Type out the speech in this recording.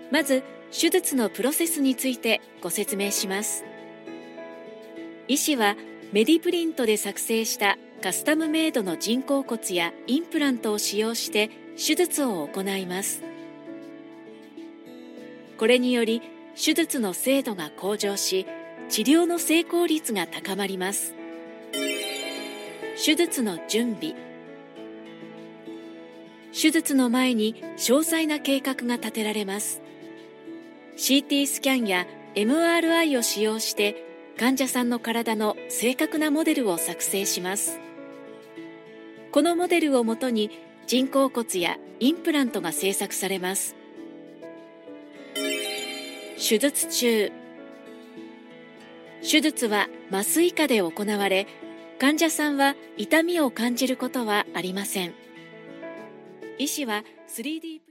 まず手術のプロセスについてご説明します。医師はメディプリントで作成したカスタムメイドの人工骨やインプラントを使用して手術を行います。これにより手術の精度が向上し、治療の成功率が高まります。手術の準備。手術の前に詳細な計画が立てられます。CT スキャンや MRI を使用して患者さんの体の正確なモデルを作成します。このモデルをもとに人工骨やインプラントが製作されます。手術中。手術は麻酔下で行われ、患者さんは痛みを感じることはありません。医師は 3D